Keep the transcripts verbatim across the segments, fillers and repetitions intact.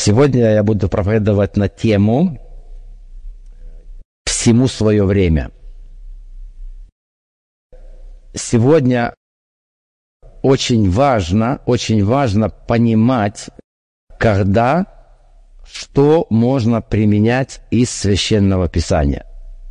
Сегодня я буду проповедовать на тему «Всему свое время». Сегодня очень важно, очень важно понимать, когда, что можно применять из Священного Писания.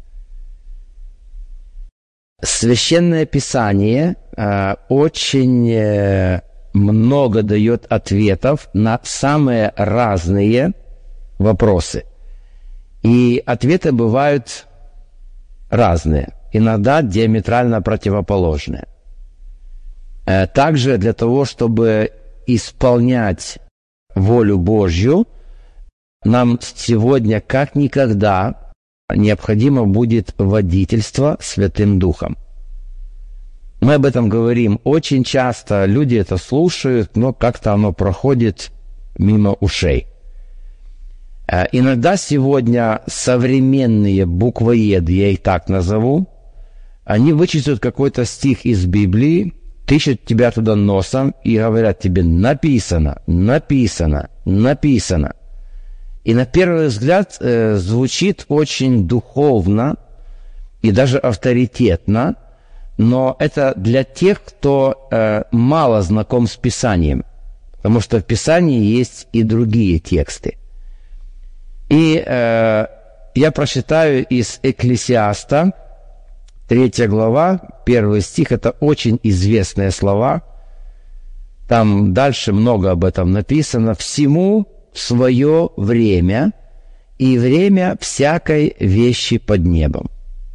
Священное Писание э, очень э, много дает ответов на самые разные вопросы. И ответы бывают разные, иногда диаметрально противоположные. Э, также для того, чтобы исполнять волю Божью, нам сегодня как никогда необходимо будет водительство Святым Духом. Мы об этом говорим очень часто, люди это слушают, но как-то оно проходит мимо ушей. Иногда сегодня современные буквоеды, я их так назову, они вычитают какой-то стих из Библии, тычут тебя туда носом и говорят тебе «написано, написано, написано». И на первый взгляд э, звучит очень духовно и даже авторитетно, но это для тех, кто э, мало знаком с Писанием, потому что в Писании есть и другие тексты. И э, я прочитаю из Экклесиаста, третья глава, первый стих, это очень известные слова. Там дальше много об этом написано. «Всему свое время, и время всякой вещи под небом.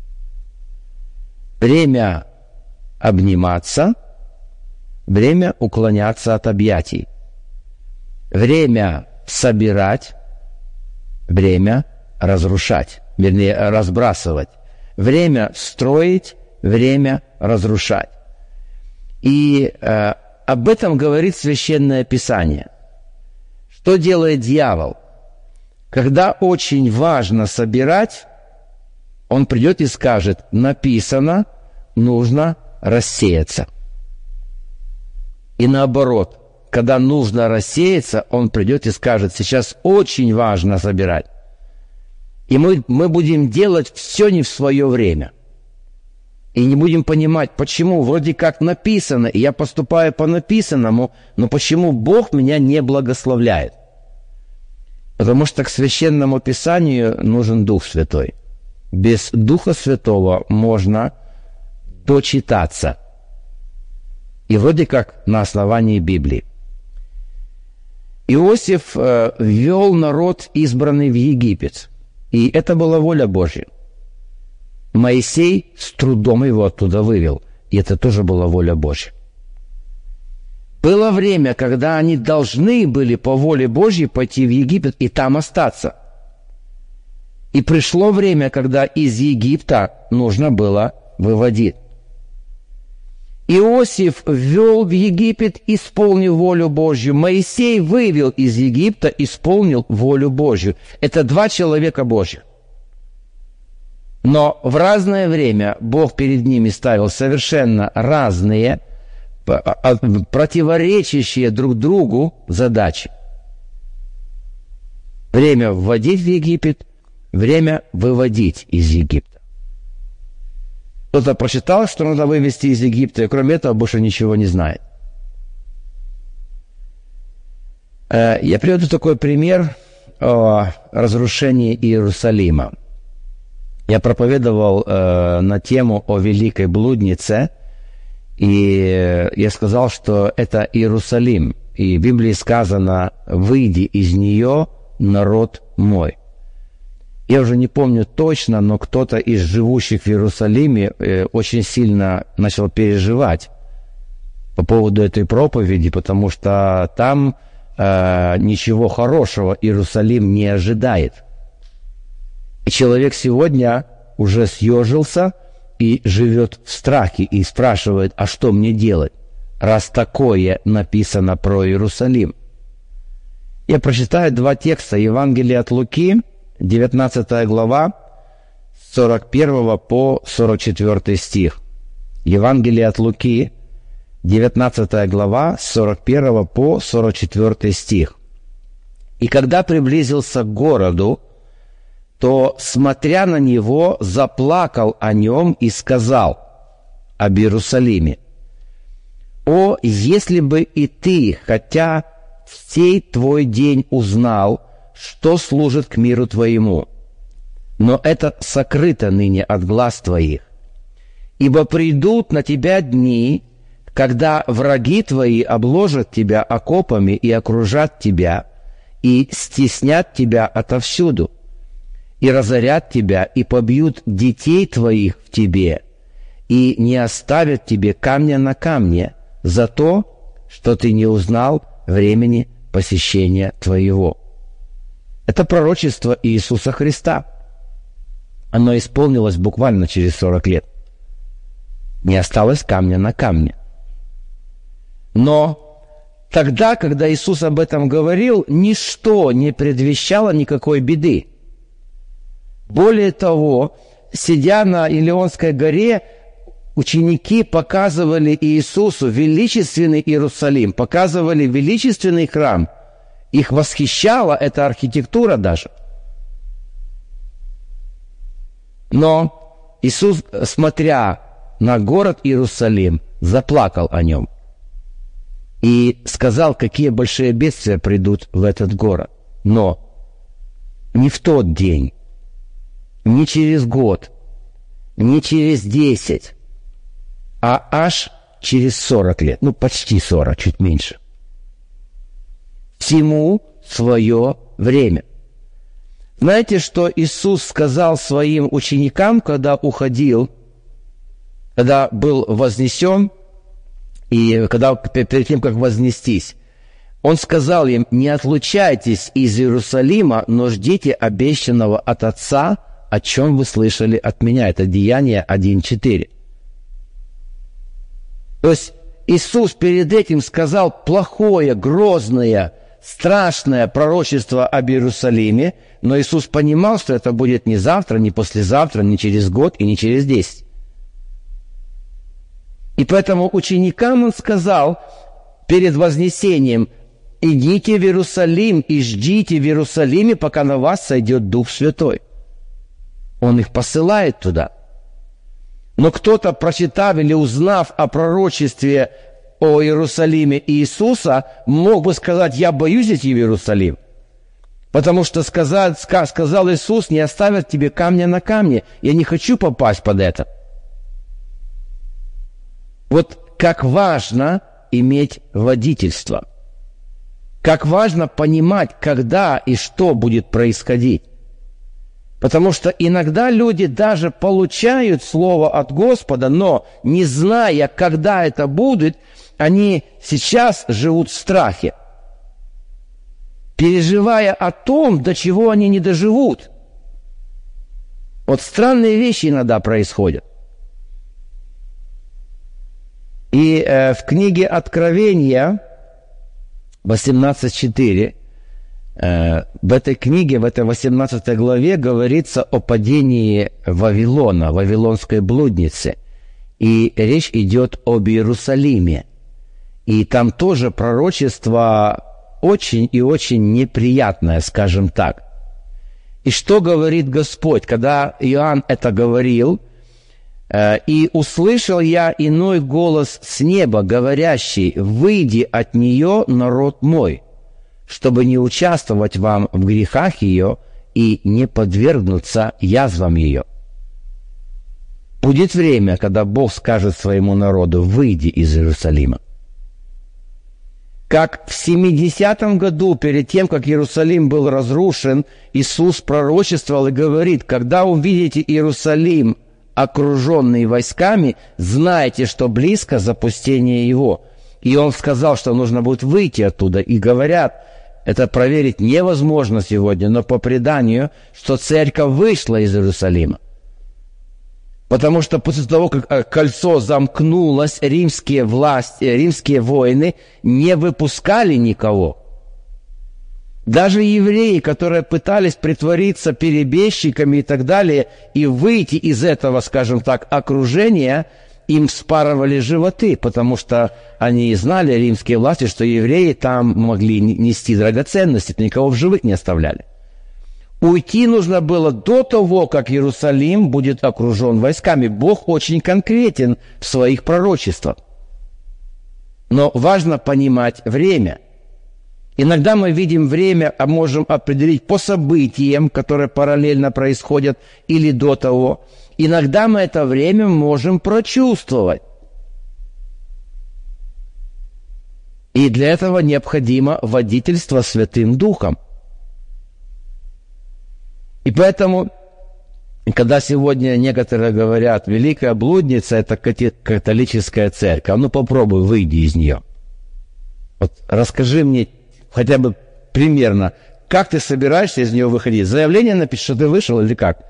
Время обниматься, время уклоняться от объятий, время собирать, время разрушать, вернее, разбрасывать, время строить, время разрушать». И э, об этом говорит Священное Писание. Что делает дьявол? Когда очень важно собирать, он придет и скажет: написано, нужно рассеяться. И наоборот, когда нужно рассеяться, он придет и скажет: сейчас очень важно собирать. И мы, мы будем делать все не в свое время. И не будем понимать, почему вроде как написано, и я поступаю по написанному, но почему Бог меня не благословляет? Потому что к Священному Писанию нужен Дух Святой. Без Духа Святого можно дочитаться. И вроде как на основании Библии. Иосиф э, ввел народ, избранный в Египет. И это была воля Божья. Моисей с трудом его оттуда вывел, и это тоже была воля Божья. Было время, когда они должны были по воле Божьей пойти в Египет и там остаться. И пришло время, когда из Египта нужно было выводить. Иосиф ввел в Египет, исполнив волю Божью. Моисей вывел из Египта, исполнил волю Божью. Это два человека Божьих. Но в разное время Бог перед ними ставил совершенно разные, противоречащие друг другу задачи. Время вводить в Египет, время выводить из Египта. Кто-то прочитал, что надо вывести из Египта, и кроме этого больше ничего не знает. Я приведу такой пример о разрушении Иерусалима. Я проповедовал э, на тему о великой блуднице, и я сказал, что это Иерусалим. И в Библии сказано: «Выйди из нее, народ мой». Я уже не помню точно, но кто-то из живущих в Иерусалиме э, очень сильно начал переживать по поводу этой проповеди, потому что там э, ничего хорошего Иерусалим не ожидает. И человек сегодня уже съежился и живет в страхе и спрашивает: а что мне делать, раз такое написано про Иерусалим? Я прочитаю два текста. Евангелие от Луки, девятнадцатая глава, с сорок первого по сорок четвёртый стих. Евангелие от Луки, девятнадцатая глава, с сорок первого по сорок четвёртый стих. И когда приблизился к городу, то, смотря на него, заплакал о нем и сказал об Иерусалиме: «О, если бы и ты, хотя в сей твой день узнал, что служит к миру твоему, но это сокрыто ныне от глаз твоих. Ибо придут на тебя дни, когда враги твои обложат тебя окопами и окружат тебя, и стеснят тебя отовсюду, и разорят тебя, и побьют детей твоих в тебе, и не оставят тебе камня на камне за то, что ты не узнал времени посещения твоего». Это пророчество Иисуса Христа. Оно исполнилось буквально через сорок лет. Не осталось камня на камне. Но тогда, когда Иисус об этом говорил, ничто не предвещало никакой беды. Более того, сидя на Илионской горе, ученики показывали Иисусу величественный Иерусалим, показывали величественный храм. Их восхищала эта архитектура даже. Но Иисус, смотря на город Иерусалим, заплакал о нем и сказал, какие большие бедствия придут в этот город. Но не в тот день, не через год, не через десять, а аж через сорок лет, ну почти сорок, чуть меньше. Всему свое время. Знаете, что Иисус сказал своим ученикам, когда уходил, когда был вознесен, и когда перед тем, как вознестись? Он сказал им: «Не отлучайтесь из Иерусалима, но ждите обещанного от Отца, о чем вы слышали от меня». Это Деяния один четыре. То есть Иисус перед этим сказал плохое, грозное, страшное пророчество об Иерусалиме, но Иисус понимал, что это будет не завтра, не послезавтра, не через год и не через десять. И поэтому ученикам Он сказал перед вознесением: «Идите в Иерусалим и ждите в Иерусалиме, пока на вас сойдет Дух Святой». Он их посылает туда. Но кто-то, прочитав или узнав о пророчестве о Иерусалиме Иисуса, мог бы сказать: «Я боюсь идти в Иерусалим». Потому что сказал, сказал Иисус: «Не оставят тебе камня на камне». Я не хочу попасть под это. Вот как важно иметь водительство. Как важно понимать, когда и что будет происходить. Потому что иногда люди даже получают слово от Господа, но не зная, когда это будет, они сейчас живут в страхе, переживая о том, до чего они не доживут. Вот странные вещи иногда происходят. И э, в книге Откровения восемнадцать четыре, э, в этой книге, в этой восемнадцатой главе говорится о падении Вавилона, вавилонской блудницы. И речь идет об Иерусалиме. И там тоже пророчество очень и очень неприятное, скажем так. И что говорит Господь, когда Иоанн это говорил? «И услышал я иной голос с неба, говорящий: выйди от нее, народ мой, чтобы не участвовать вам в грехах ее и не подвергнуться язвам ее». Будет время, когда Бог скажет своему народу: выйди из Иерусалима. Как в семидесятом году, перед тем, как Иерусалим был разрушен, Иисус пророчествовал и говорит: когда увидите Иерусалим, окруженный войсками, знайте, что близко запустение его. И он сказал, что нужно будет выйти оттуда. И говорят, это проверить невозможно сегодня, но по преданию, что церковь вышла из Иерусалима. Потому что после того, как кольцо замкнулось, римские власти, римские воины не выпускали никого. Даже евреи, которые пытались притвориться перебежчиками и так далее, и выйти из этого, скажем так, окружения, им вспарывали животы, потому что они знали, римские власти, что евреи там могли нести драгоценности, никого в живых не оставляли. Уйти нужно было до того, как Иерусалим будет окружен войсками. Бог очень конкретен в своих пророчествах. Но важно понимать время. Иногда мы видим время, а можем определить по событиям, которые параллельно происходят, или до того. Иногда мы это время можем прочувствовать. И для этого необходимо водительство Святым Духом. И поэтому, когда сегодня некоторые говорят, великая блудница – это католическая церковь, ну попробуй, выйди из нее. Вот расскажи мне хотя бы примерно, как ты собираешься из нее выходить? Заявление напишешь, что ты вышел или как?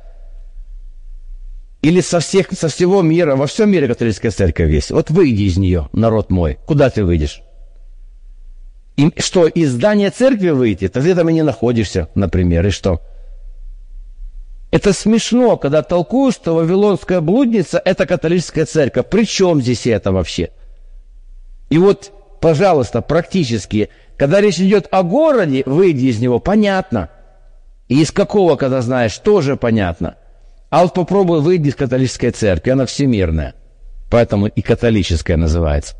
Или со, всех, со всего мира, во всем мире католическая церковь есть. Вот выйди из нее, народ мой. Куда ты выйдешь? И что, из здания церкви выйти? Ты там и не находишься, например, и что? Это смешно, когда толкуют, что вавилонская блудница – это католическая церковь. При чем здесь это вообще? И вот, пожалуйста, практически, когда речь идет о городе, выйди из него, понятно. И из какого, когда знаешь, тоже понятно. А вот попробуй выйти из католической церкви, она всемирная. Поэтому и католическая называется.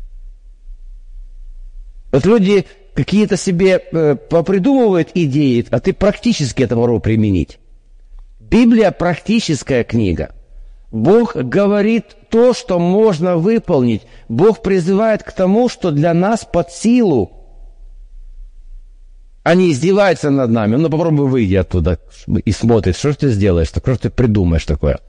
Вот люди какие-то себе э, попридумывают идеи, а ты практически это попробуй применить. Библия практическая книга. Бог говорит то, что можно выполнить. Бог призывает к тому, что для нас под силу. Они издеваются над нами. Ну, попробуй выйди оттуда и смотрит, что ж ты сделаешь, что ж ты придумаешь такое.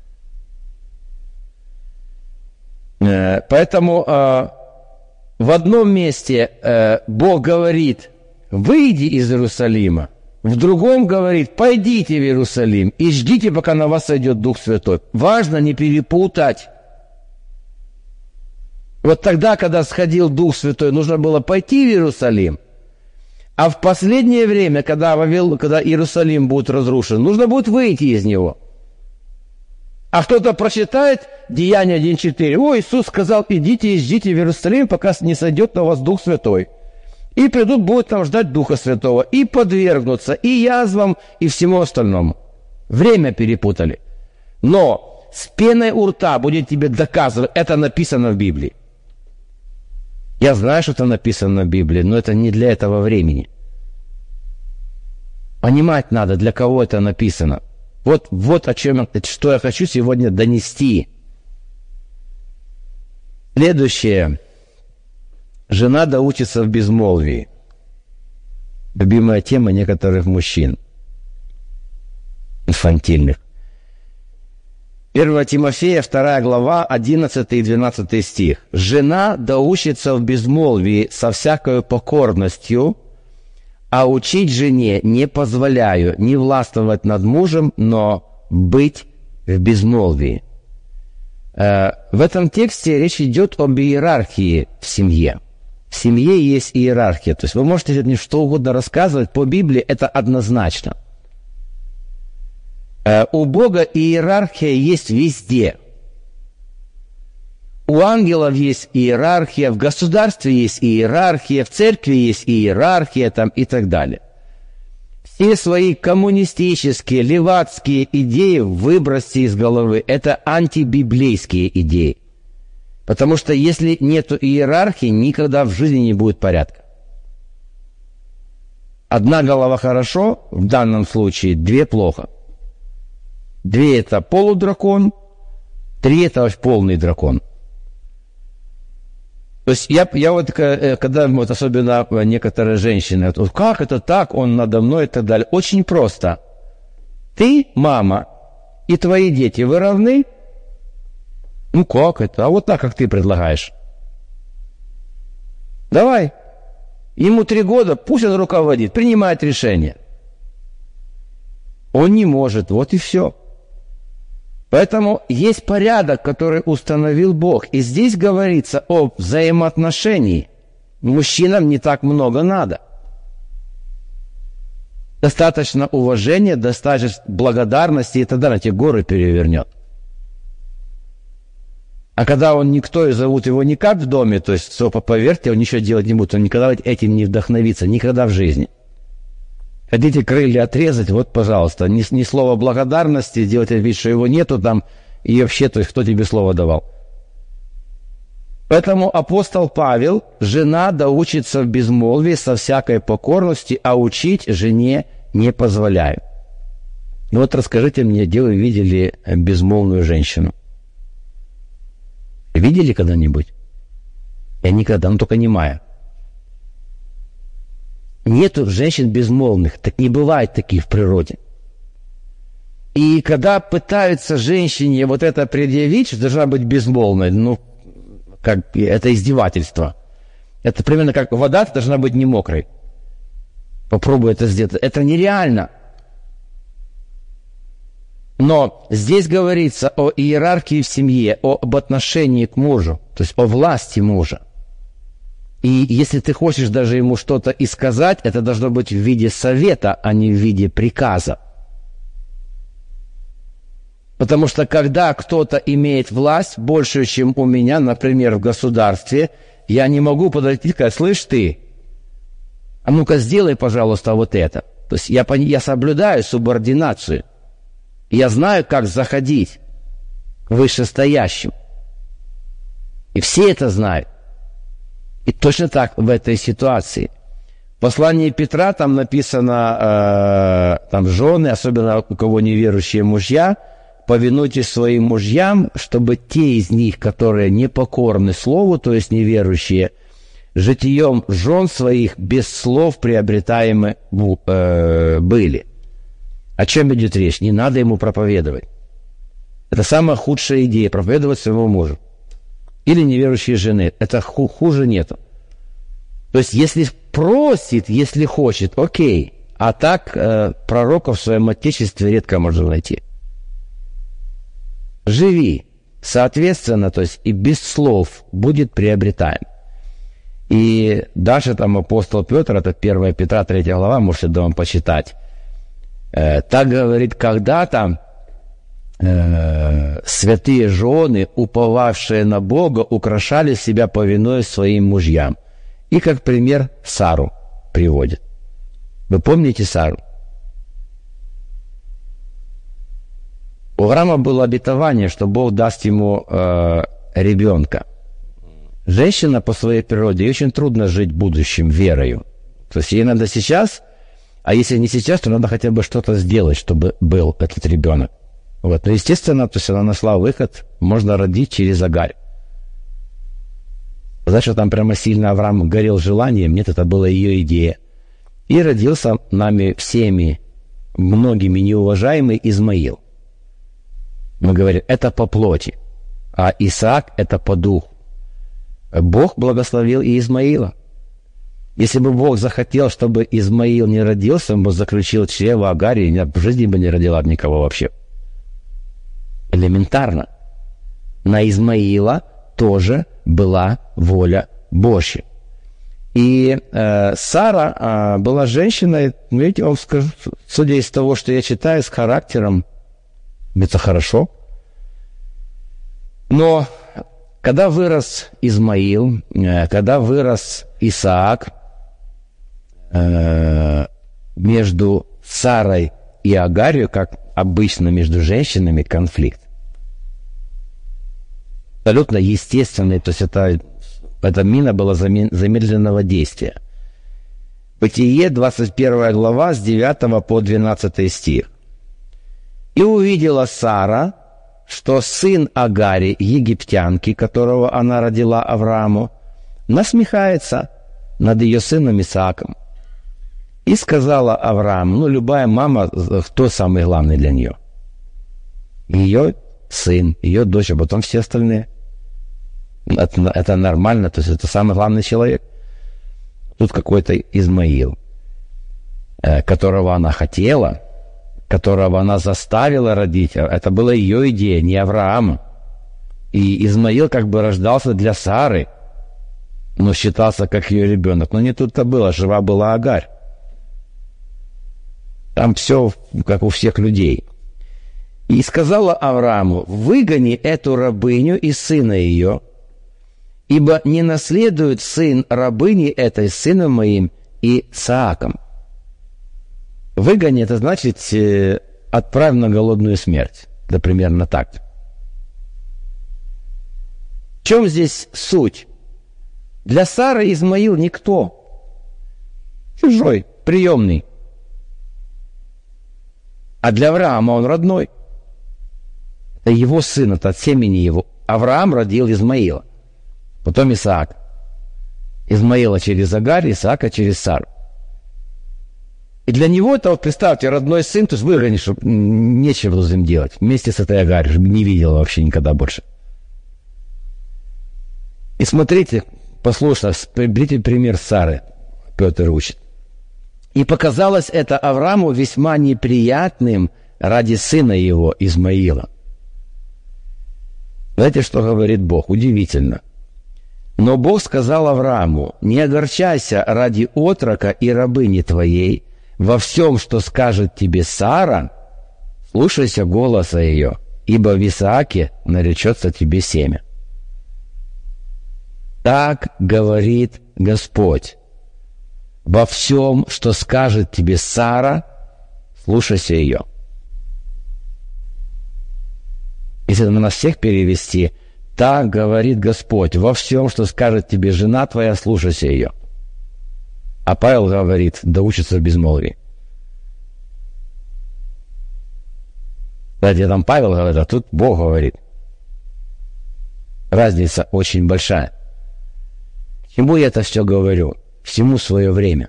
Поэтому в одном месте Бог говорит, выйди из Иерусалима. В другом говорит, пойдите в Иерусалим и ждите, пока на вас сойдет Дух Святой. Важно не перепутать. Вот тогда, когда сходил Дух Святой, нужно было пойти в Иерусалим. А в последнее время, когда, Вавил, когда Иерусалим будет разрушен, нужно будет выйти из него. А кто-то прочитает Деяния один четыре. О, Иисус сказал, идите и ждите в Иерусалим, пока не сойдет на вас Дух Святой. И придут, будут там ждать Духа Святого, и подвергнутся, и язвам, и всему остальному. Время перепутали. Но с пеной у рта будет тебе доказывать, это написано в Библии. Я знаю, что это написано в Библии, но это не для этого времени. Понимать надо, для кого это написано. Вот, вот о чем, что я хочу сегодня донести. Следующее. Жена доучится в безмолвии. Любимая тема некоторых мужчин. Инфантильных. первое Тимофея, вторая глава, одиннадцатый и двенадцатый стих. «Жена доучится в безмолвии со всякою покорностью, а учить жене не позволяю не властвовать над мужем, но быть в безмолвии». Э, в этом тексте речь идет об иерархии в семье. В семье есть иерархия. То есть вы можете мне что угодно рассказывать, по Библии это однозначно. У Бога иерархия есть везде. У ангелов есть иерархия, в государстве есть иерархия, в церкви есть иерархия там, и так далее. Все свои коммунистические, левацкие идеи выбросьте из головы. Это антибиблейские идеи. Потому что если нет иерархии, никогда в жизни не будет порядка. Одна голова хорошо, в данном случае две плохо. Две – это полудракон, три – это полный дракон. То есть я, я вот, когда вот особенно некоторые женщины, вот, как это так, он надо мной и так далее. Очень просто. Ты, мама, и твои дети, вы равны? Ну как это? А вот так, как ты предлагаешь. Давай. Ему три года, пусть он руководит, принимает решение. Он не может, вот и все. Поэтому есть порядок, который установил Бог. И здесь говорится о взаимоотношении. Мужчинам не так много надо. Достаточно уважения, достаточно благодарности, и тогда на те горы перевернет. А когда он никто и зовут его никак в доме, то есть, все, поверьте, он ничего делать не будет, он никогда этим не вдохновится, никогда в жизни. Хотите крылья отрезать, вот, пожалуйста, ни, ни слова благодарности, делайте вид, что его нету там, и вообще, то есть, кто тебе слово давал. Поэтому апостол Павел: жена да учится в безмолвии со всякой покорности, а учить жене не позволяю. Ну вот расскажите мне, где вы видели безмолвную женщину? Видели когда-нибудь? Я никогда, ну только немая. Нету женщин безмолвных, так не бывает таких в природе. И когда пытаются женщине вот это предъявить, что должна быть безмолвной, ну, как это издевательство. Это примерно как вода должна быть не мокрой. Попробуй это сделать. Это нереально. Но здесь говорится о иерархии в семье, об отношении к мужу, то есть о власти мужа. И если ты хочешь даже ему что-то и сказать, это должно быть в виде совета, а не в виде приказа. Потому что когда кто-то имеет власть большую, чем у меня, например, в государстве, я не могу подойти и сказать: слышь ты, а ну-ка сделай, пожалуйста, вот это. То есть я, я соблюдаю субординацию. Я знаю, как заходить к вышестоящим. И все это знают. И точно так в этой ситуации. В послании Петра там написано, э, там жены, особенно у кого неверующие мужья, повинуйтесь своим мужьям, чтобы те из них, которые непокорны слову, то есть неверующие, житием жен своих без слов приобретаемы э, были. О чем идет речь? Не надо ему проповедовать. Это самая худшая идея — проповедовать своему мужу. Или неверующие жены. Это ху- хуже нету. То есть, если просит, если хочет, окей. А так э, пророков в своем отечестве редко можно найти. Живи. Соответственно, то есть и без слов будет приобретаем. И дальше там апостол Петр, это первая Петра, третья глава, можете дома почитать. Э, так говорит, когда-то э, святые жены, уповавшие на Бога, украшали себя, повинуясь своим мужьям. И как пример Сару приводит. Вы помните Сару? У Авраама было обетование, что Бог даст ему э, ребенка. Женщина по своей природе, ей очень трудно жить будущим верою. То есть ей надо сейчас, а если не сейчас, то надо хотя бы что-то сделать, чтобы был этот ребенок. Вот. Но естественно, то есть она нашла выход, можно родить через Агарь. Знаешь, что там прямо сильно Авраам горел желанием? Нет, это была ее идея. И родился нами всеми, многими неуважаемый Измаил. Мы говорим, это по плоти, а Исаак это по духу. Бог благословил и Измаила. Если бы Бог захотел, чтобы Измаил не родился, он бы заключил чрево Агаре, и в жизни бы не родила никого вообще. Элементарно. На Измаила тоже была воля Божья. И э, Сара э, была женщиной, видите, вам скажу, судя из того, что я читаю, с характером, это хорошо. Но когда вырос Измаил, э, когда вырос Исаак, э, между Сарой и Агарью, как обычно между женщинами, конфликт. Абсолютно естественный, то есть это, эта мина была замедленного действия. Бытие, двадцать первая глава, с девятого по двенадцатый стих. «И увидела Сара, что сын Агари, египтянки, которого она родила Аврааму, насмехается над ее сыном Исааком. И сказала Аврааму, ну, любая мама, кто самый главный для нее? Ее сын, ее дочь, а потом все остальные. Это, это нормально, то есть это самый главный человек. Тут какой-то Измаил, которого она хотела, которого она заставила родить. Это была ее идея, не Авраама. И Измаил как бы рождался для Сары, но считался как ее ребенок. Но не тут-то было, жива была Агарь. Там все как у всех людей. И сказала Аврааму: выгони эту рабыню и сына ее, ибо не наследует сын рабыни этой с сыном моим и Исааком. Выгони — это значит э, отправь на голодную смерть. Да примерно так. В чем здесь суть? Для Сары Измаил никто. Чужой, приемный. А для Авраама он родной. Это его сын, это от семени его. Авраам родил Измаила. Потом Исаак. Измаила через Агарь, Исаака через Сару. И для него это, вот представьте, родной сын, то есть выгонишь, нечего с ним делать. Вместе с этой Агарь, не видел вообще никогда больше. И смотрите, послушно, берите пример Сары, Петр учит. И показалось это Аврааму весьма неприятным ради сына его, Измаила. Знаете, что говорит Бог? Удивительно. Но Бог сказал Аврааму: не огорчайся ради отрока и рабыни твоей, во всем, что скажет тебе Сара, слушайся голоса ее, ибо в Исааке наречется тебе семя. Так говорит Господь: во всем, что скажет тебе Сара, слушайся ее. Если на нас всех перевести: так говорит Господь, во всем, что скажет тебе жена твоя, слушайся ее. А Павел говорит: да учится в безмолвии. Кстати, там Павел говорит, а тут Бог говорит. Разница очень большая. К чему я это все говорю? Всему свое время.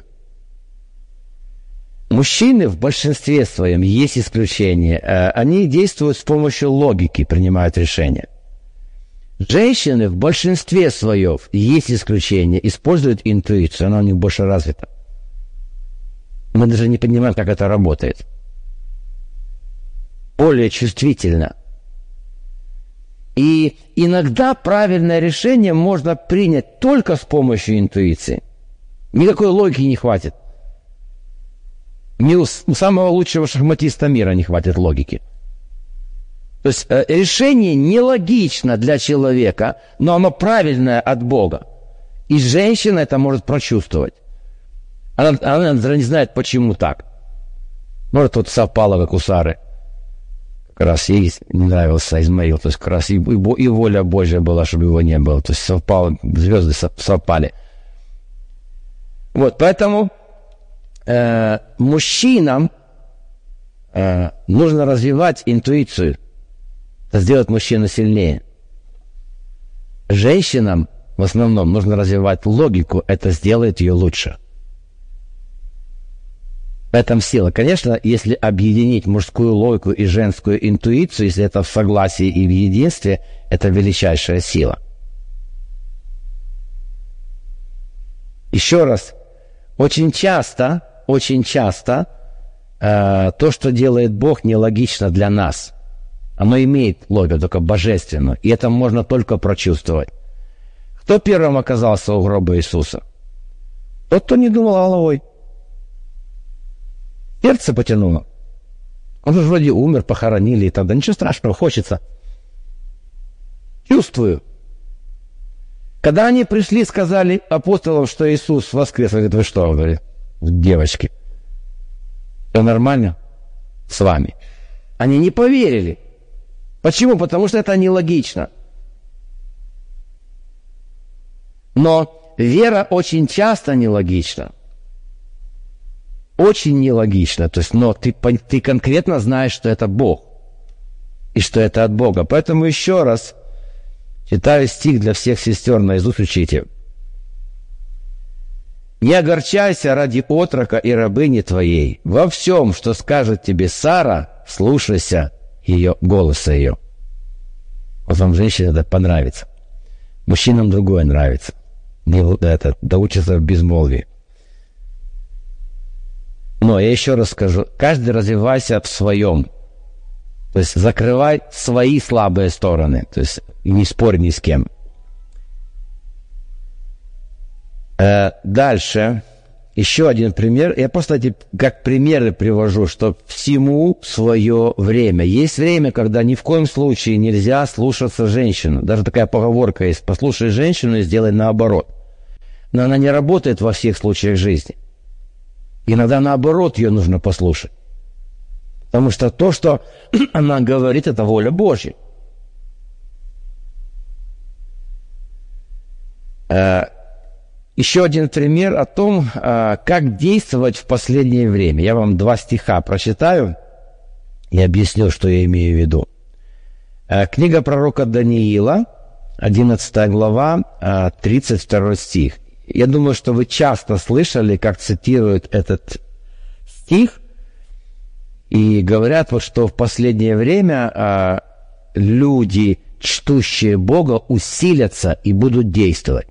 Мужчины в большинстве своем, есть исключения, они действуют с помощью логики, принимают решения. Женщины в большинстве своем, есть исключения, используют интуицию, она у них больше развита. Мы даже не понимаем, как это работает. Более чувствительно. И иногда правильное решение можно принять только с помощью интуиции. Никакой логики не хватит. Ни у самого лучшего шахматиста мира не хватит логики. То есть э, решение нелогично для человека, но оно правильное от Бога. И женщина это может прочувствовать. Она, она не знает, почему так. Может, вот совпало, как у Сары. Как раз ей не нравился Измаил. То есть как раз и, и, и воля Божья была, чтобы его не было. То есть совпало, звезды совпали. Вот, поэтому э, мужчинам э, нужно развивать интуицию. Это сделает мужчину сильнее. Женщинам в основном нужно развивать логику, это сделает ее лучше. В этом сила. Конечно, если объединить мужскую логику и женскую интуицию, если это в согласии и в единстве, это величайшая сила. Еще раз, очень часто, очень часто э, то, что делает Бог, нелогично для нас. Оно имеет логику, только божественную, и это можно только прочувствовать. Кто первым оказался у гроба Иисуса? Тот, кто не думал головой. Сердце потянуло. Он же вроде умер, похоронили и так далее. Ничего страшного, хочется. Чувствую. Когда они пришли, сказали апостолам, что Иисус воскрес, говорит: вы что, говорит, девочки, все нормально с вами? Они не поверили. Почему? Потому что это нелогично. Но вера очень часто нелогична. Очень нелогично. То есть, но ты, ты конкретно знаешь, что это Бог. И что это от Бога. Поэтому еще раз читаю стих для всех сестер, наизусть учите. «Не огорчайся ради отрока и рабыни твоей. Во всем, что скажет тебе Сара, слушайся ее, голоса ее». Вот вам, женщине, это понравится. Мужчинам другое нравится. Это, да учится в безмолвии. Но я еще раз скажу, каждый развивайся в своем. То есть закрывай свои слабые стороны. То есть не спорь ни с кем. Э, дальше. еще один пример. Я просто эти как примеры привожу, что всему свое время. Есть время, когда ни в коем случае нельзя слушаться женщину. Даже такая поговорка есть: послушай женщину и сделай наоборот. Но она не работает во всех случаях жизни. Иногда наоборот ее нужно послушать. Потому что то, что она говорит, это воля Божья. Еще один пример о том, как действовать в последнее время. Я вам два стиха прочитаю и объясню, что я имею в виду. Книга пророка Даниила, одиннадцатая глава, тридцать второй стих. Я думаю, что вы часто слышали, как цитируют этот стих, и говорят, вот, что в последнее время люди, чтущие Бога, усилятся и будут действовать.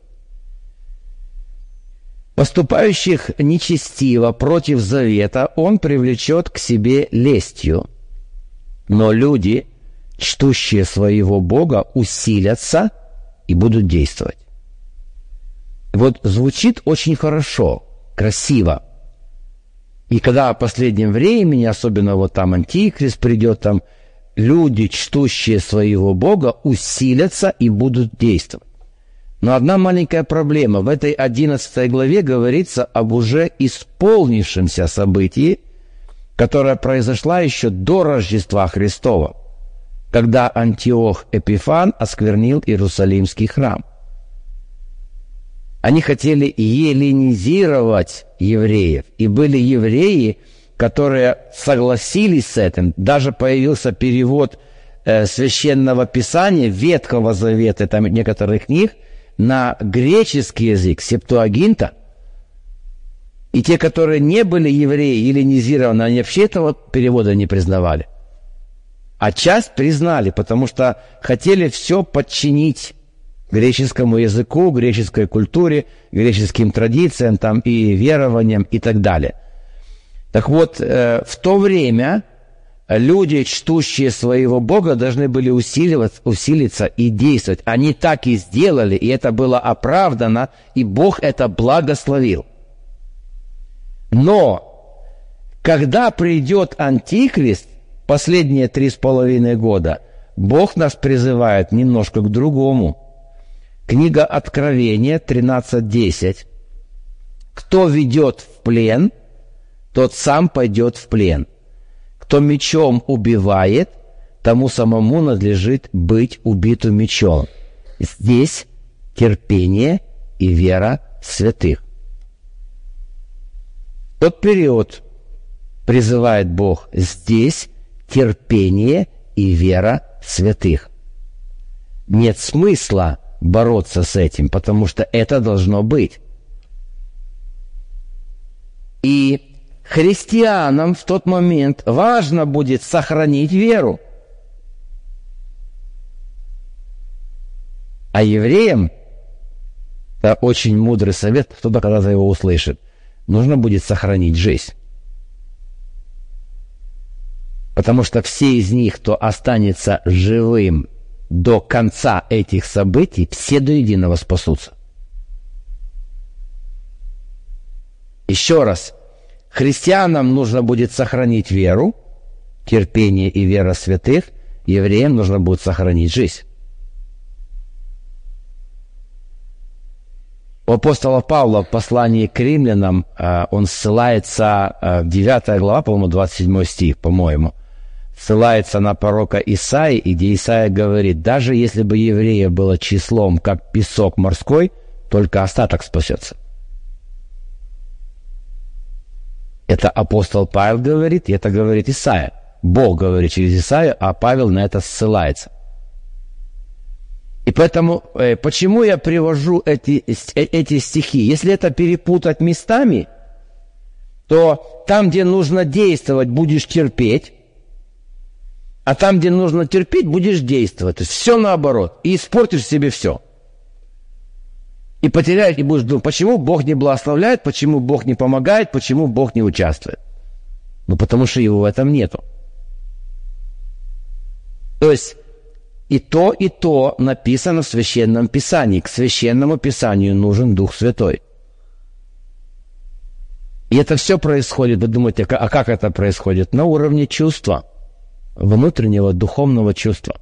Поступающих нечестиво против завета он привлечет к себе лестью. Но люди, чтущие своего Бога, усилятся и будут действовать. Вот звучит очень хорошо, красиво. И когда в последнем времени, особенно вот там Антихрист придет, там люди, чтущие своего Бога, усилятся и будут действовать. Но одна маленькая проблема. В этой одиннадцатой главе говорится об уже исполнившемся событии, которое произошло еще до Рождества Христова, когда Антиох Эпифан осквернил Иерусалимский храм. Они хотели эллинизировать евреев, и были евреи, которые согласились с этим. Даже появился перевод э, Священного Писания, Ветхого Завета, там некоторых книг, на греческий язык, Септуагинта. И те, которые не были евреи, эллинизированы, они вообще этого перевода не признавали. А часть признали, потому что хотели все подчинить греческому языку, греческой культуре, греческим традициям там, и верованиям и так далее. Так вот, э, в то время люди, чтущие своего Бога, должны были усиливаться, усилиться и действовать. Они так и сделали, и это было оправдано, и Бог это благословил. Но, когда придет Антихрист, последние три с половиной года, Бог нас призывает немножко к другому. Книга Откровения тринадцать десять. Кто ведет в плен, тот сам пойдет в плен. Кто мечом убивает, тому самому надлежит быть убитым мечом. Здесь терпение и вера святых. В тот период призывает Бог: здесь терпение и вера святых. Нет смысла бороться с этим, потому что это должно быть. И христианам в тот момент важно будет сохранить веру. А евреям, это очень мудрый совет, кто-то когда-то его услышит, нужно будет сохранить жизнь. Потому что все из них, кто останется живым до конца этих событий, все до единого спасутся. Еще раз. Христианам нужно будет сохранить веру, терпение и вера святых, евреям нужно будет сохранить жизнь. У апостола Павла в послании к римлянам он ссылается, в девятая глава, по-моему, двадцать седьмой стих, по-моему, ссылается на пророка Исаии, где Исаия говорит: даже если бы евреев было числом, как песок морской, только остаток спасется. Это апостол Павел говорит, и это говорит Исаия. Бог говорит через Исаию, а Павел на это ссылается. И поэтому, э, почему я привожу эти, э, эти стихи? Если это перепутать местами, то там, где нужно действовать, будешь терпеть, а там, где нужно терпеть, будешь действовать. То есть все наоборот. И испортишь себе все. И потеряешь, и будешь думать, почему Бог не благословляет, почему Бог не помогает, почему Бог не участвует. Ну, потому что его в этом нету. То есть и то, и то написано в Священном Писании. К Священному Писанию нужен Дух Святой. И это все происходит, вы думаете, а как это происходит? На уровне чувства, внутреннего духовного чувства.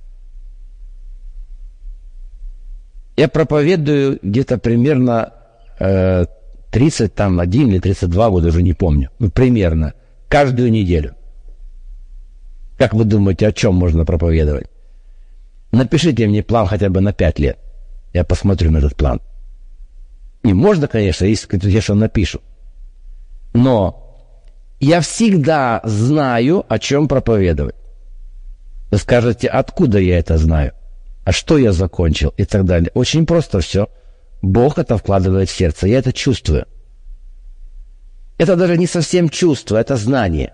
Я проповедую где-то примерно э, тридцать один или тридцать два года, уже не помню, ну, примерно, каждую неделю. Как вы думаете, о чем можно проповедовать? Напишите мне план хотя бы на пять лет. Я посмотрю на этот план. И можно, конечно, если я что напишу. Но я всегда знаю, о чем проповедовать. Вы скажете, откуда я это знаю? А что я закончил? И так далее. Очень просто все. Бог это вкладывает в сердце. Я это чувствую. Это даже не совсем чувство, это знание.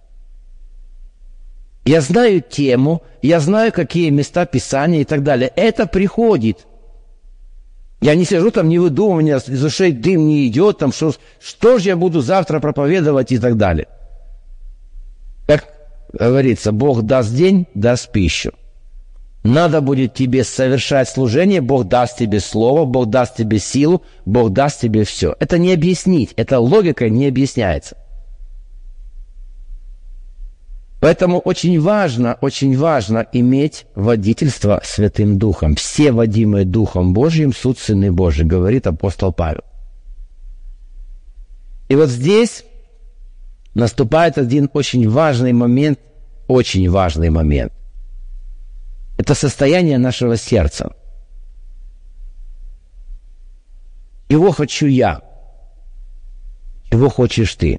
Я знаю тему, я знаю, какие места Писания и так далее. Это приходит. Я не сижу там, не выдумываю, у меня из ушей дым не идет, там, что, что же я буду завтра проповедовать и так далее. Как говорится, Бог даст день, даст пищу. Надо будет тебе совершать служение, Бог даст тебе слово, Бог даст тебе силу, Бог даст тебе все. Это не объяснить, это логикой не объясняется. Поэтому очень важно, очень важно иметь водительство Святым Духом. Все водимые Духом Божьим суть сыны Божьи, говорит апостол Павел. И вот здесь наступает один очень важный момент, очень важный момент. Это состояние нашего сердца. Чего хочу я? Чего хочешь ты?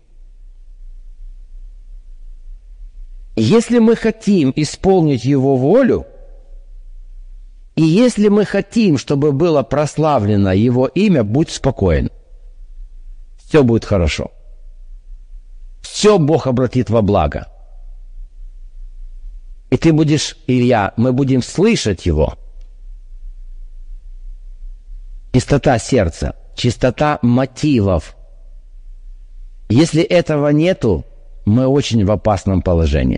Если мы хотим исполнить Его волю, и если мы хотим, чтобы было прославлено Его имя, будь спокоен. Все будет хорошо. Все Бог обратит во благо. И ты будешь, и я, мы будем слышать Его. Чистота сердца, чистота мотивов. Если этого нету, мы очень в опасном положении.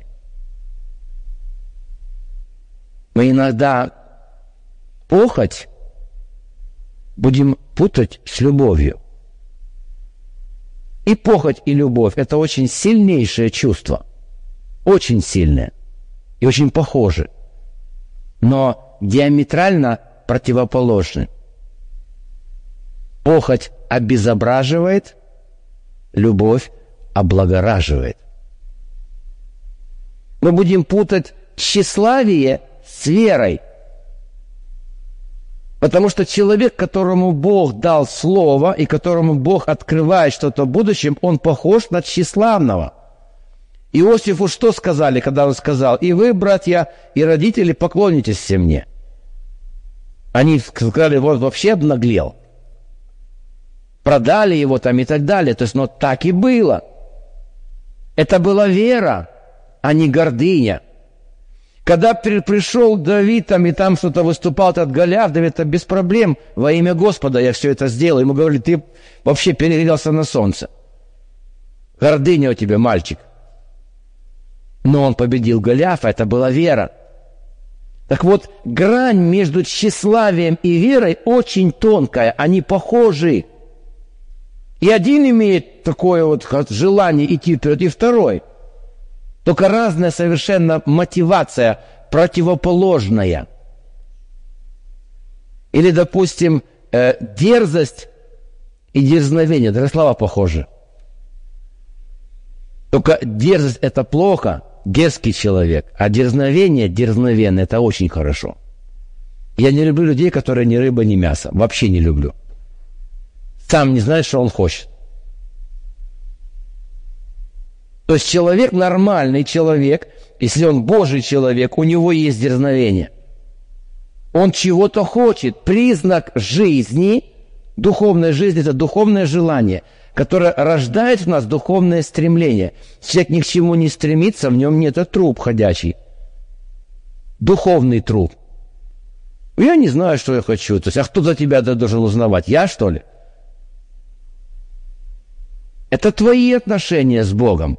Мы иногда похоть будем путать с любовью. И похоть, и любовь – это очень сильнейшее чувство. Очень сильное. И очень похожи. Но диаметрально противоположны. Похоть обезображивает, любовь облагораживает. Мы будем путать тщеславие с верой. Потому что человек, которому Бог дал слово и которому Бог открывает что-то в будущем, он похож на тщеславного. Иосифу что сказали, когда он сказал: «И вы, братья и родители, поклонитесь все мне». Они сказали: «Вот вообще обнаглел». Продали его там и так далее. То есть, но так и было. Это была вера, а не гордыня. Когда при, пришел Давид там, и там что-то выступал от Голиаф, Давид: это без проблем, во имя Господа я все это сделал. Ему говорили: ты вообще перегрелся на солнце. Гордыня у тебя, мальчик. Но он победил Голиафа, это была вера. Так вот, грань между тщеславием и верой очень тонкая, они похожи. И один имеет такое вот желание идти вперед, и второй. Только разная совершенно мотивация, противоположная. Или, допустим, э, дерзость и дерзновение, даже слова похожи. Только дерзость – это плохо, дерзкий человек, а дерзновение, дерзновенное – это очень хорошо. Я не люблю людей, которые ни рыба, ни мясо. Вообще не люблю. Сам не знает, что он хочет. То есть человек, нормальный человек, если он Божий человек, у него есть дерзновение. Он чего-то хочет. Признак жизни, духовной жизни – это духовное желание, которое рождает в нас духовное стремление. Человек ни к чему не стремится, в нем нет, это труп ходячий. Духовный труп. Я не знаю, что я хочу. То есть, а кто за тебя должен узнавать? Я, что ли? Это твои отношения с Богом.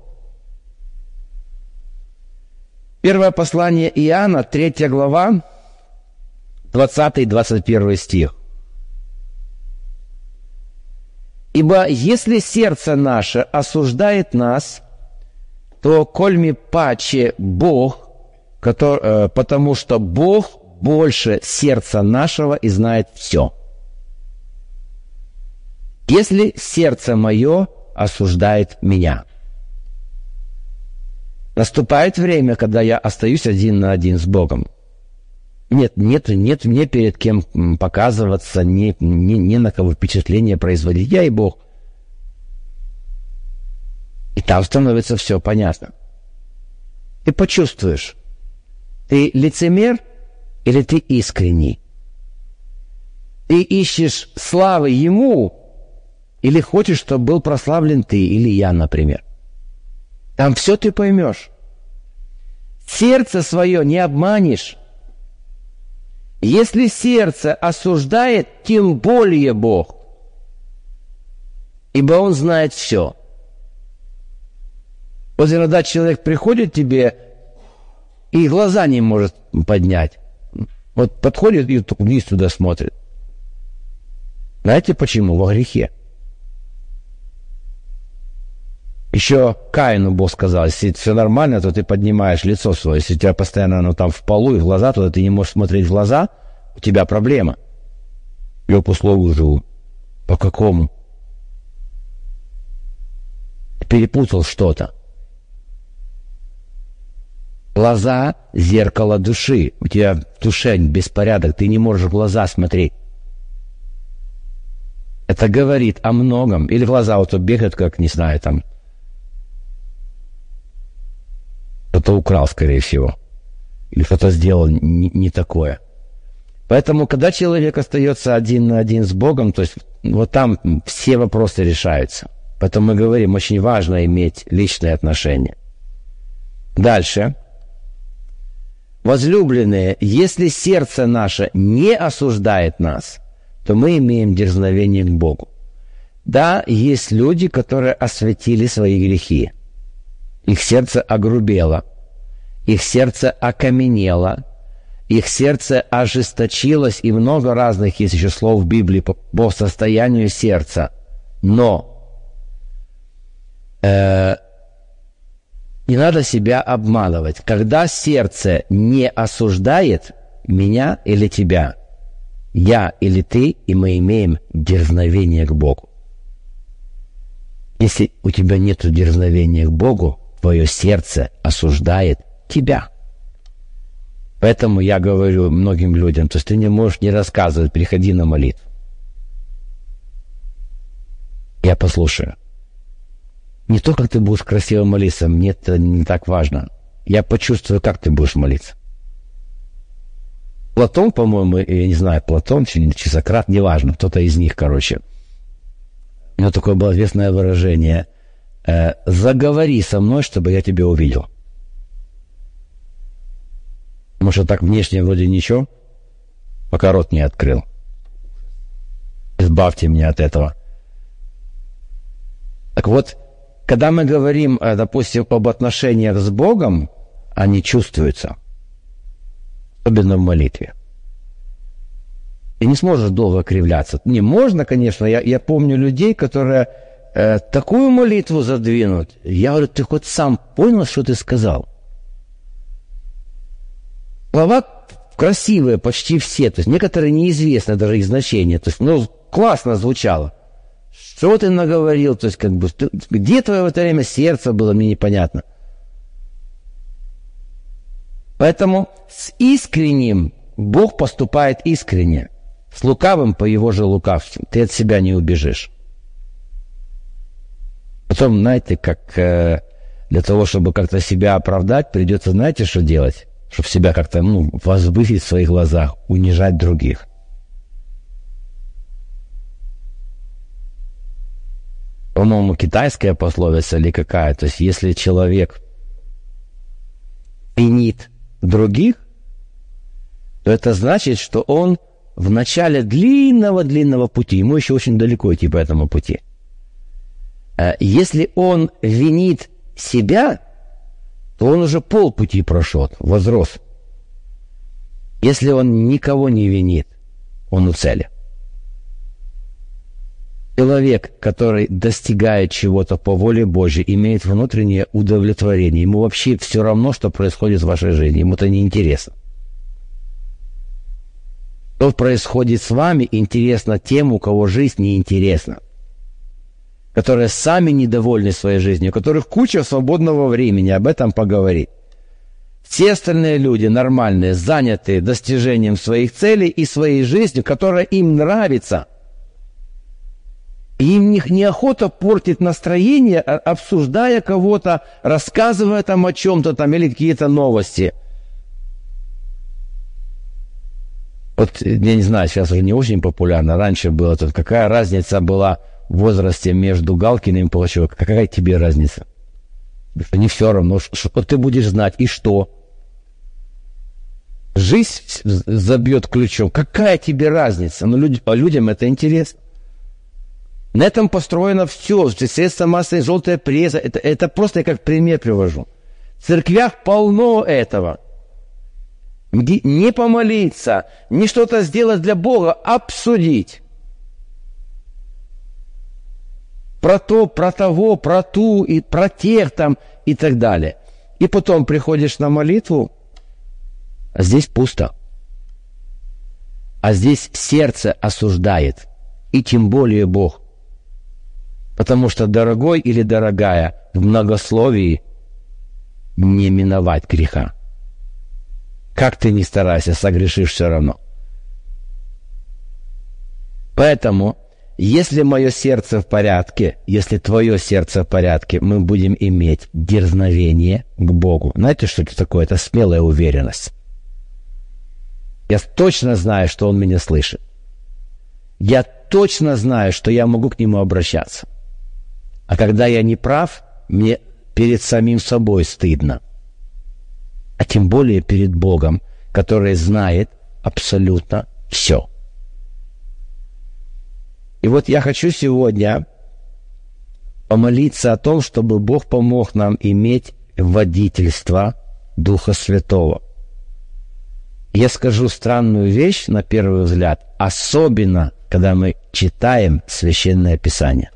Первое послание Иоанна, третья глава, двадцатый-двадцать первый стих. Ибо если сердце наше осуждает нас, то кольми паче Бог, который, э, потому что Бог больше сердца нашего и знает все. Если сердце мое осуждает меня. Наступает время, когда я остаюсь один на один с Богом. Нет, нет, нет мне перед кем показываться, не, не, не на кого впечатление производить. Я и Бог. И там становится все понятно. Ты почувствуешь, ты лицемер или ты искренний? Ты ищешь славы Ему или хочешь, чтобы был прославлен ты или я, например? Там все ты поймешь. Сердце свое не обманешь. Если сердце осуждает, тем более Бог. Ибо Он знает все. Вот иногда человек приходит к тебе и глаза не может поднять. Вот подходит и вниз туда смотрит. Знаете почему? Во грехе. Еще Каину Бог сказал, если все нормально, то ты поднимаешь лицо свое. Если у тебя постоянно оно там в полу и в глаза, то ты не можешь смотреть в глаза, у тебя проблема. Я по слову живу. По какому? Перепутал что-то. Глаза — зеркало души. У тебя в душе беспорядок, ты не можешь в глаза смотреть. Это говорит о многом. Или глаза вот бегают, как, не знаю, там, кто-то украл, скорее всего. Или кто-то сделал не, не такое. Поэтому, когда человек остается один на один с Богом, то есть вот там все вопросы решаются. Поэтому мы говорим, очень важно иметь личные отношения. Дальше. Возлюбленные, если сердце наше не осуждает нас, то мы имеем дерзновение к Богу. Да, есть люди, которые осветили свои грехи. Их сердце огрубело, их сердце окаменело, их сердце ожесточилось, и много разных есть еще слов в Библии по, по состоянию сердца. Но э, не надо себя обманывать. Когда сердце не осуждает меня или тебя, я или ты, и мы имеем дерзновение к Богу. Если у тебя нет дерзновения к Богу, твое сердце осуждает тебя. Поэтому я говорю многим людям, то есть ты не можешь не рассказывать, приходи на молитву. Я послушаю. Не то, как ты будешь красиво молиться, мне это не так важно. Я почувствую, как ты будешь молиться. Платон, по-моему, я не знаю, Платон, чи, чи Сократ, неважно, кто-то из них, короче. У него такое было известное выражение. Э, «Заговори со мной, чтобы я тебя увидел». Может, так внешне вроде ничего, пока рот не открыл. Избавьте меня от этого. Так вот, когда мы говорим, допустим, об отношениях с Богом, они чувствуются. Особенно в молитве. И не сможешь долго кривляться. Не можно, конечно. Я, я помню людей, которые э, такую молитву задвинут. Я говорю, ты хоть сам понял, что ты сказал? Слова красивые почти все. То есть некоторые неизвестны даже их значения. То есть, ну, классно звучало. Что ты наговорил? То есть, как бы, ты, где твое в это время сердце было, мне непонятно. Поэтому с искренним Бог поступает искренне. С лукавым по его же лукавству. Ты от себя не убежишь. Потом, знаете, как э, для того, чтобы как-то себя оправдать, придется, знаете, что делать? Чтобы себя как-то, ну, возвысить в своих глазах, унижать других. По-моему, китайская пословица или какая. То есть, если человек винит других, то это значит, что он в начале длинного-длинного пути, ему еще очень далеко идти по этому пути. Если он винит себя, то он уже полпути прошел, возрос. Если он никого не винит, он у цели. Человек, который достигает чего-то по воле Божьей, имеет внутреннее удовлетворение. Ему вообще все равно, что происходит в вашей жизни. Ему это не интересно. Что происходит с вами, интересно тем, у кого жизнь неинтересна. Которые сами недовольны своей жизнью, у которых куча свободного времени, об этом поговорить. Все остальные люди нормальные, заняты достижением своих целей и своей жизнью, которая им нравится. И им неохота портить настроение, обсуждая кого-то, рассказывая там о чем-то там или какие-то новости. Вот, я не знаю, сейчас уже не очень популярно. Раньше было тут, какая разница была в возрасте между Галкиным и Пугачевым. Какая тебе разница? Не все равно, что ты будешь знать, и что? Жизнь забьет ключом. Какая тебе разница? Но люд, людям это интересно. На этом построено все. Средства массовой, желтая пресса. Это, это просто я как пример привожу. В церквях полно этого. Не помолиться, не что-то сделать для Бога, обсудить. Про то, про того, про ту, и про тех там, и так далее. И потом приходишь на молитву, а здесь пусто. А здесь сердце осуждает. И тем более Бог. Потому что дорогой или дорогая в многословии не миновать греха. Как ты ни старайся, согрешишь все равно. Поэтому, если мое сердце в порядке, если твое сердце в порядке, мы будем иметь дерзновение к Богу. Знаете, что это такое? Это смелая уверенность. Я точно знаю, что Он меня слышит. Я точно знаю, что я могу к Нему обращаться. А когда я не прав, мне перед самим собой стыдно. А тем более перед Богом, который знает абсолютно все. И вот я хочу сегодня помолиться о том, чтобы Бог помог нам иметь водительство Духа Святого. Я скажу странную вещь, на первый взгляд, особенно, когда мы читаем Священное Писание.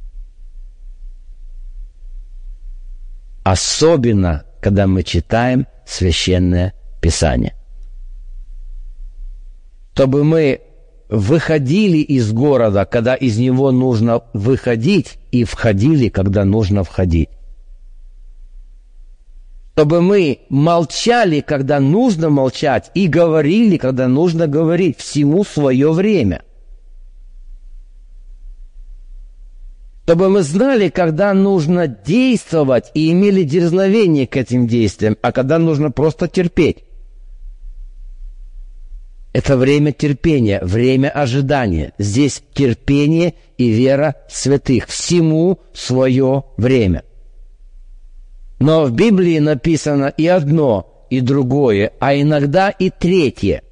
Особенно, когда мы читаем Священное Писание. Чтобы мы выходили из города, когда из него нужно выходить, и входили, когда нужно входить. Чтобы мы молчали, когда нужно молчать, и говорили, когда нужно говорить. Всему свое время. Чтобы мы знали, когда нужно действовать, и имели дерзновение к этим действиям, а когда нужно просто терпеть. Это время терпения, время ожидания. Здесь терпение и вера святых. Всему свое время. Но в Библии написано и одно, и другое, а иногда и третье.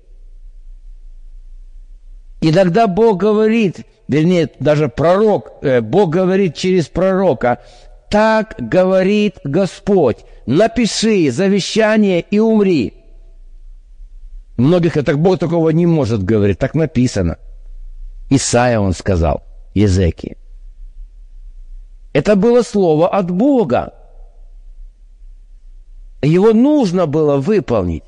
Иногда Бог говорит, вернее, даже пророк, э, Бог говорит через пророка: «Так говорит Господь, напиши завещание и умри». Многих это Бог такого не может говорить, так написано. Исайя он сказал, Иезекии. Это было слово от Бога. Его нужно было выполнить.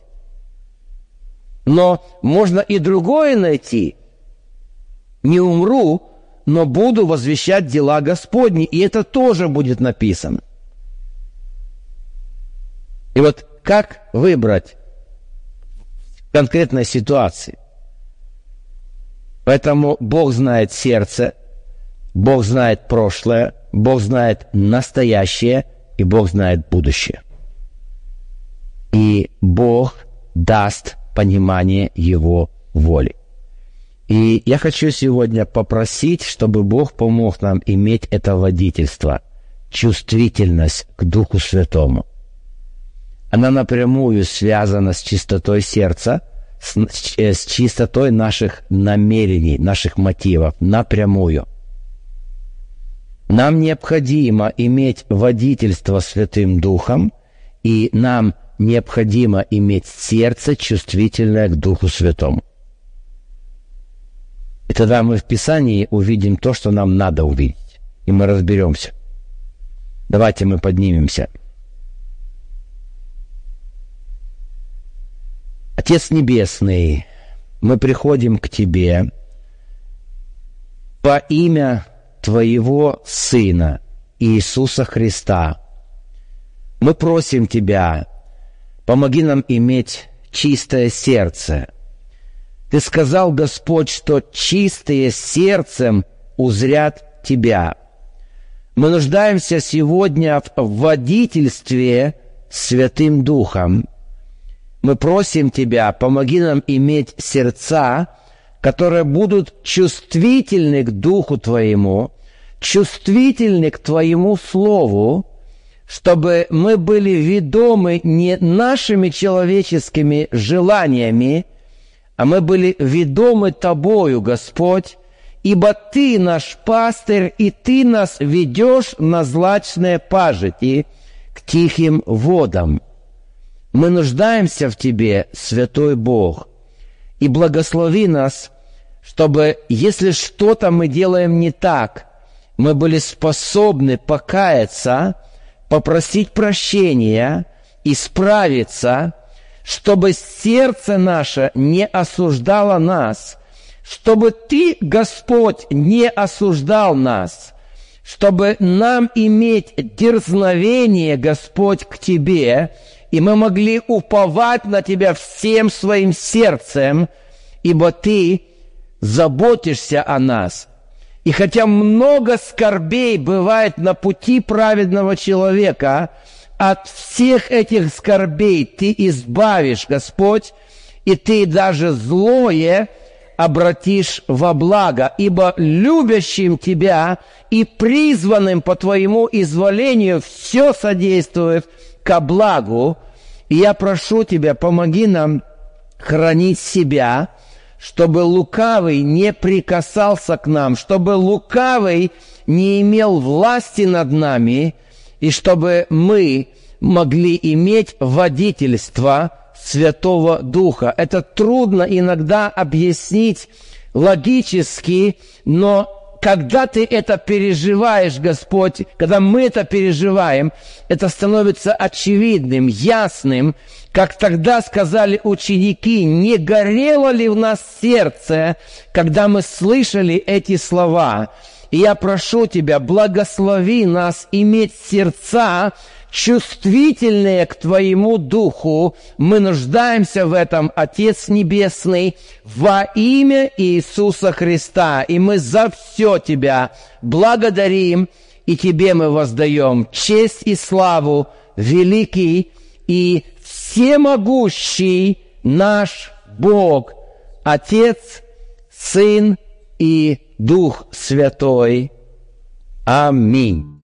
Но можно и другое найти. Не умру, но буду возвещать дела Господни, и это тоже будет написано. И вот как выбрать в конкретной ситуации? Поэтому Бог знает сердце, Бог знает прошлое, Бог знает настоящее, и Бог знает будущее. И Бог даст понимание Его воли. И я хочу сегодня попросить, чтобы Бог помог нам иметь это водительство, чувствительность к Духу Святому. Она напрямую связана с чистотой сердца, с, с чистотой наших намерений, наших мотивов, напрямую. Нам необходимо иметь водительство Святым Духом, и нам необходимо иметь сердце, чувствительное к Духу Святому. И тогда мы в Писании увидим то, что нам надо увидеть. И мы разберемся. Давайте мы поднимемся. Отец Небесный, мы приходим к Тебе во имя Твоего Сына Иисуса Христа. Мы просим Тебя, помоги нам иметь чистое сердце. Ты сказал, Господь, что чистые сердцем узрят Тебя. Мы нуждаемся сегодня в водительстве Святым Духом. Мы просим Тебя, помоги нам иметь сердца, которые будут чувствительны к Духу Твоему, чувствительны к Твоему Слову, чтобы мы были ведомы не нашими человеческими желаниями, а мы были ведомы Тобою, Господь, ибо Ты наш пастырь, и Ты нас ведешь на злачные пажити к тихим водам. Мы нуждаемся в Тебе, Святой Бог, и благослови нас, чтобы, если что-то мы делаем не так, мы были способны покаяться, попросить прощения, исправиться, чтобы сердце наше не осуждало нас, чтобы Ты, Господь, не осуждал нас, чтобы нам иметь дерзновение, Господь, к Тебе, и мы могли уповать на Тебя всем своим сердцем, ибо Ты заботишься о нас. И хотя много скорбей бывает на пути праведного человека, от всех этих скорбей Ты избавишь, Господь, и Ты даже злое обратишь во благо, ибо любящим Тебя и призванным по Твоему изволению все содействует ко благу. И я прошу Тебя, помоги нам хранить себя, чтобы лукавый не прикасался к нам, чтобы лукавый не имел власти над нами, и чтобы мы могли иметь водительство Святого Духа. Это трудно иногда объяснить логически, но когда ты это переживаешь, Господь, когда мы это переживаем, это становится очевидным, ясным, как тогда сказали ученики: не горело ли в нас сердце, когда мы слышали эти слова? И я прошу Тебя, благослови нас иметь сердца, чувствительные к Твоему Духу. Мы нуждаемся в этом, Отец Небесный, во имя Иисуса Христа. И мы за все Тебя благодарим, и Тебе мы воздаем честь и славу, великий и всемогущий наш Бог, Отец, Сын и Дух Святой. Аминь.